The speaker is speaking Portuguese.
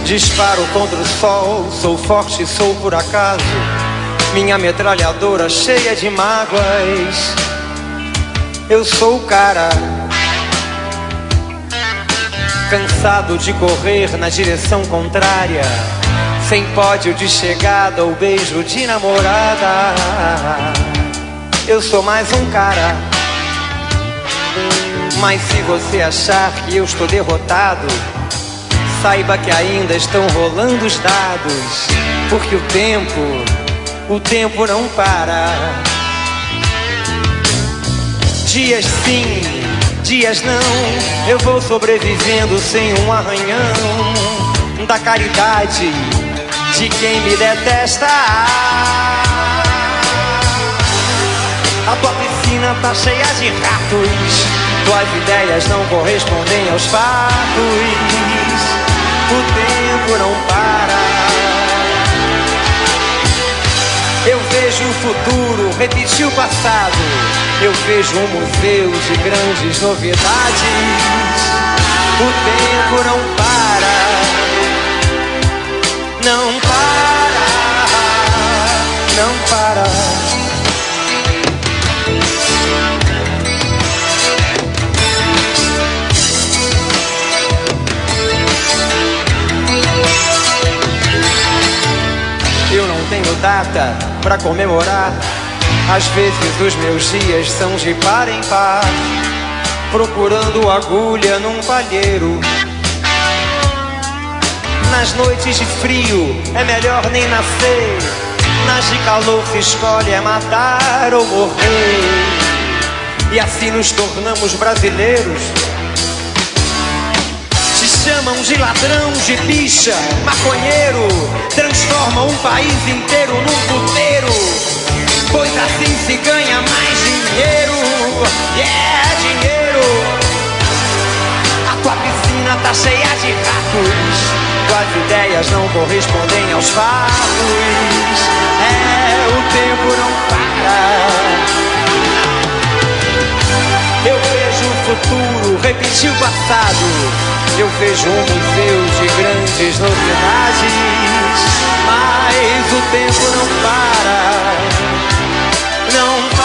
Disparo contra o sol, sou forte, sou por acaso. Minha metralhadora cheia de mágoas. Eu sou o cara, cansado de correr na direção contrária, sem pódio de chegada ou beijo de namorada. Eu sou mais um cara. Mas se você achar que eu estou derrotado, saiba que ainda estão rolando os dados, porque o tempo não para. Dias sim, dias não, eu vou sobrevivendo sem um arranhão da caridade de quem me detesta. A tua piscina tá cheia de ratos, tuas ideias não correspondem aos fatos. O tempo não para. Eu vejo o futuro repetir o passado. Eu vejo um museu de grandes novidades. O tempo não para. Não para. Não para. Eu não tenho data pra comemorar. Às vezes os meus dias são de par em par, procurando agulha num palheiro. Nas noites de frio é melhor nem nascer. Nas de calor se escolhe é matar ou morrer. E assim nos tornamos brasileiros. Chamam de ladrão, de bicha, maconheiro. Transformam um país inteiro num puteiro, pois assim se ganha mais dinheiro. Yeah, dinheiro. A tua piscina tá cheia de ratos, tuas ideias não correspondem aos fatos. É, o tempo não para. Eu vejo o futuro repetir o passado. Eu vejo um museu de grandes novidades. Mas o tempo não para. Não para.